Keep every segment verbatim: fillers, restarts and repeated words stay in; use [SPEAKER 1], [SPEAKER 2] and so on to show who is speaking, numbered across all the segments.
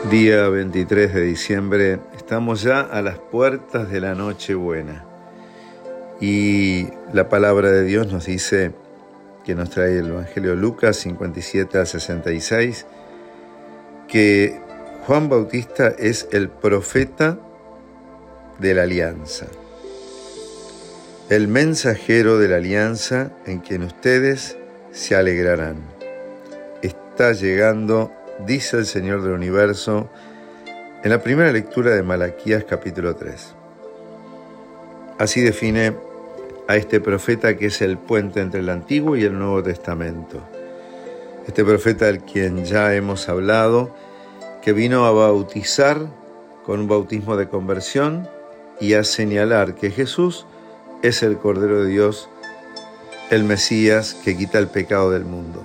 [SPEAKER 1] Día veintitrés de diciembre, estamos ya a las puertas de la Nochebuena y la palabra de Dios nos dice, que nos trae el Evangelio de Lucas cincuenta y siete al sesenta y seis, que Juan Bautista es el profeta de la alianza, el mensajero de la alianza en quien ustedes se alegrarán. Está llegando, dice el Señor del Universo, en la primera lectura de Malaquías capítulo tres. Así define a este profeta que es el puente entre el Antiguo y el Nuevo Testamento. Este profeta del quien ya hemos hablado, que vino a bautizar con un bautismo de conversión y a señalar que Jesús es el Cordero de Dios, el Mesías que quita el pecado del mundo.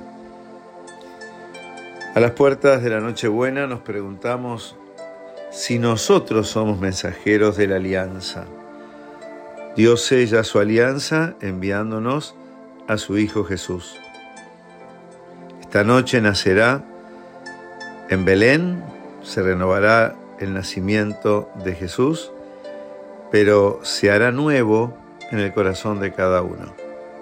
[SPEAKER 1] A las puertas de la Nochebuena nos preguntamos si nosotros somos mensajeros de la alianza. Dios sella su alianza enviándonos a su Hijo Jesús. Esta noche nacerá en Belén, se renovará el nacimiento de Jesús, pero se hará nuevo en el corazón de cada uno.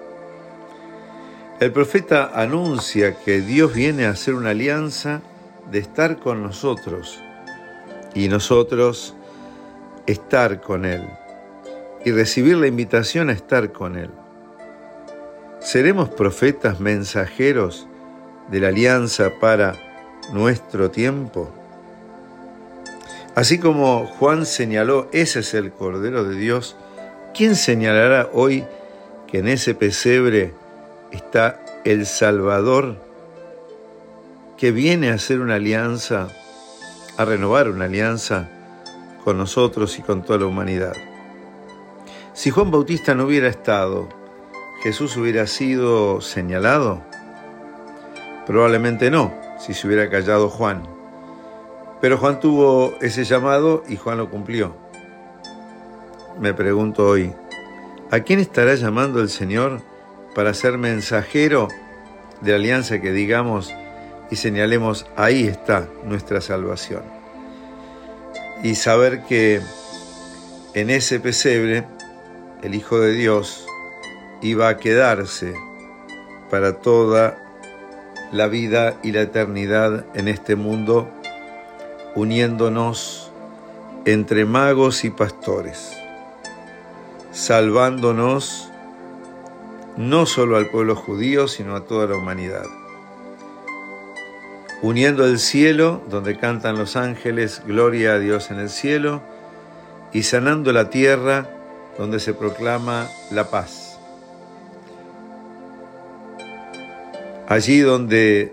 [SPEAKER 1] El profeta anuncia que Dios viene a hacer una alianza de estar con nosotros y nosotros estar con Él y recibir la invitación a estar con Él. ¿Seremos profetas mensajeros de la alianza para nuestro tiempo? Así como Juan señaló, ese es el Cordero de Dios, ¿quién señalará hoy que en ese pesebre está el Salvador que viene a hacer una alianza, a renovar una alianza con nosotros y con toda la humanidad? Si Juan Bautista no hubiera estado, ¿Jesús hubiera sido señalado? Probablemente no, si se hubiera callado Juan. Pero Juan tuvo ese llamado y Juan lo cumplió. Me pregunto hoy, ¿a quién estará llamando el Señor para ser mensajero de la alianza que digamos y señalemos, ahí está nuestra salvación? Y saber que en ese pesebre el Hijo de Dios iba a quedarse para toda la vida y la eternidad en este mundo, uniéndonos entre magos y pastores, salvándonos no solo al pueblo judío, sino a toda la humanidad. Uniendo el cielo, donde cantan los ángeles, gloria a Dios en el cielo, y sanando la tierra, donde se proclama la paz. Allí donde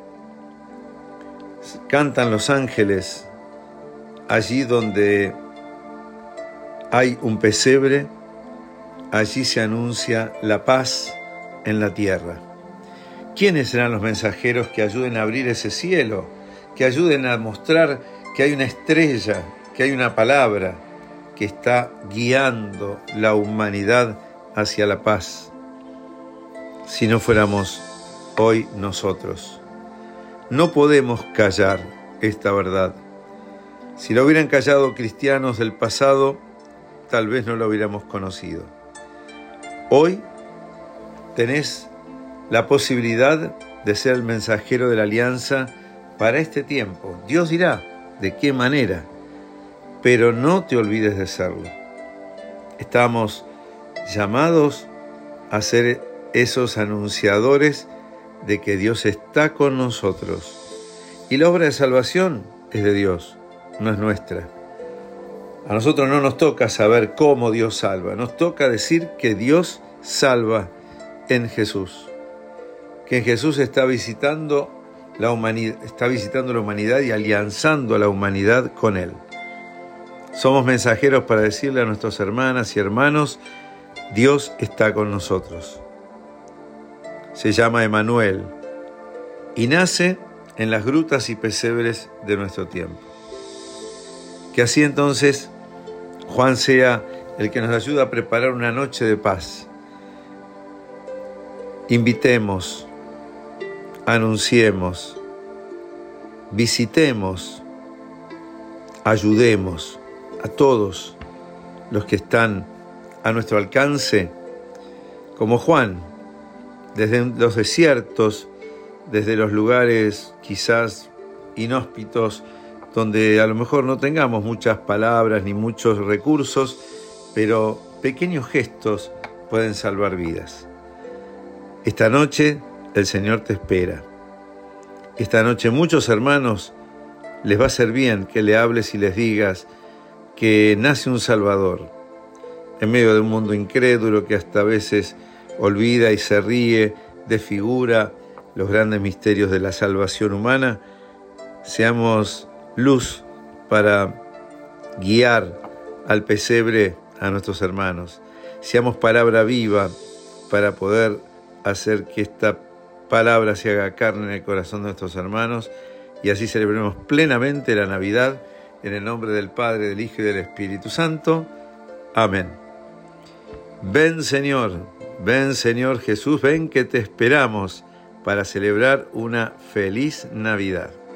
[SPEAKER 1] cantan los ángeles, allí donde hay un pesebre, allí se anuncia la paz en la tierra. ¿Quiénes serán los mensajeros que ayuden a abrir ese cielo? Que ayuden a mostrar que hay una estrella, que hay una palabra que está guiando la humanidad hacia la paz. Si no fuéramos hoy nosotros. No podemos callar esta verdad. Si lo hubieran callado cristianos del pasado, tal vez no lo hubiéramos conocido. Hoy tenés la posibilidad de ser el mensajero de la alianza para este tiempo. Dios dirá de qué manera, pero no te olvides de serlo. Estamos llamados a ser esos anunciadores de que Dios está con nosotros. Y la obra de salvación es de Dios, no es nuestra. A nosotros no nos toca saber cómo Dios salva, nos toca decir que Dios salva en Jesús, que en Jesús está visitando la humanidad, está visitando la humanidad y alianzando a la humanidad con Él. Somos mensajeros para decirle a nuestras hermanas y hermanos, Dios está con nosotros. Se llama Emmanuel y nace en las grutas y pesebres de nuestro tiempo. Que así entonces Juan sea el que nos ayuda a preparar una noche de paz. Invitemos, anunciemos, visitemos ayudemos a todos los que están a nuestro alcance, como Juan, desde los desiertos, desde los lugares quizás inhóspitos, donde a lo mejor no tengamos muchas palabras ni muchos recursos, pero pequeños gestos pueden salvar vidas. Esta noche el Señor te espera. Esta noche muchos hermanos les va a ser bien que le hables y les digas que nace un Salvador. En medio de un mundo incrédulo que hasta a veces olvida y se ríe, desfigura los grandes misterios de la salvación humana, seamos luz para guiar al pesebre a nuestros hermanos. Seamos palabra viva para poder hacer que esta palabra se haga carne en el corazón de nuestros hermanos y así celebremos plenamente la Navidad en el nombre del Padre, del Hijo y del Espíritu Santo. Amén. Ven Señor, ven Señor Jesús, ven que te esperamos para celebrar una feliz Navidad.